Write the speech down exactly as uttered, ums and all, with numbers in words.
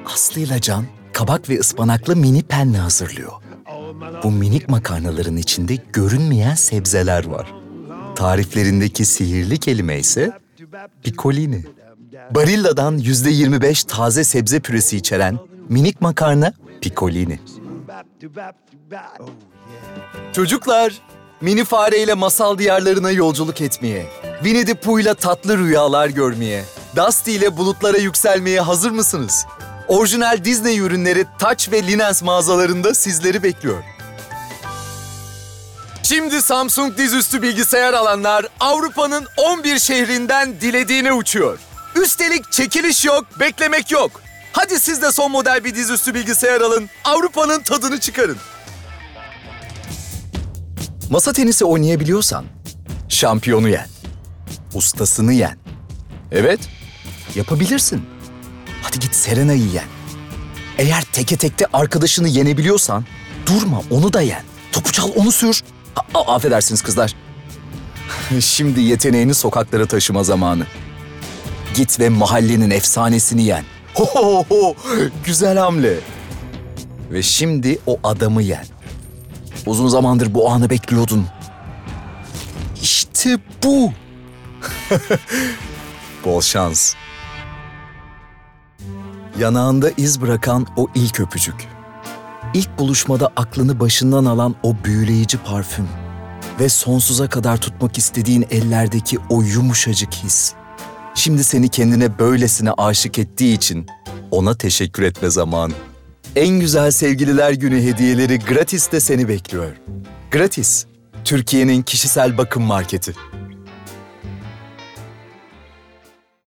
Aslı ile Can, kabak ve ıspanaklı mini penne hazırlıyor. Bu minik makarnaların içinde görünmeyen sebzeler var. Tariflerindeki sihirli kelime ise piccolini. Barilla'dan yüzde yirmi beş taze sebze püresi içeren minik makarna piccolini. Çocuklar, mini fareyle masal diyarlarına yolculuk etmeye, Winnie the Pooh'la tatlı rüyalar görmeye, Dusty ile bulutlara yükselmeye hazır mısınız? Orijinal Disney ürünleri Touch ve Linens mağazalarında sizleri bekliyor. Şimdi Samsung dizüstü bilgisayar alanlar Avrupa'nın on bir şehrinden dilediğine uçuyor. Üstelik çekiliş yok, beklemek yok. Hadi siz de son model bir dizüstü bilgisayar alın, Avrupa'nın tadını çıkarın. Masa tenisi oynayabiliyorsan şampiyonu yen, ustasını yen. Evet, yapabilirsin. Hadi git Serena'yı yen. Eğer teke tekte arkadaşını yenebiliyorsan durma, onu da yen. Topu çal, onu sür. A- a- affedersiniz kızlar. Şimdi yeteneğini sokaklara taşıma zamanı. Git ve mahallenin efsanesini yen. Ho ho ho, güzel hamle. Ve şimdi o adamı yen. Uzun zamandır bu anı bekliyordun. İşte bu. Bol şans. Yanağında iz bırakan o ilk öpücük. İlk buluşmada aklını başından alan o büyüleyici parfüm. Ve sonsuza kadar tutmak istediğin ellerdeki o yumuşacık his. Şimdi seni kendine böylesine aşık ettiği için ona teşekkür etme zamanı. En güzel sevgililer günü hediyeleri Gratis'te seni bekliyor. Gratis, Türkiye'nin kişisel bakım marketi.